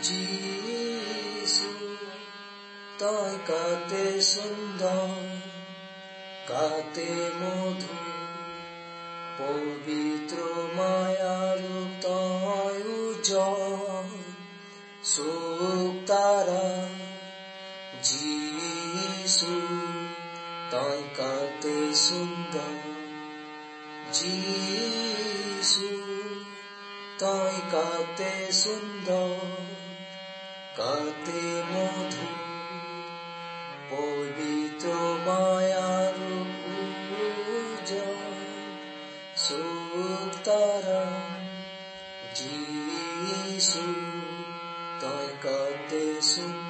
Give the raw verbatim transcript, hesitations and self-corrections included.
যিশু তই কাতে সুন্দর, কাতে মধু, পবিত্র মায়ার তই উজ্জ্বল সুখ তারা। যিশু তই কাতে সুন্দর, যিশু তই কাতে সুন্দর, কাতে মধু, পবিত্র মায়ার উজ্জ্বল সুখ তারা। যিশু তই কাতে সুন্দর।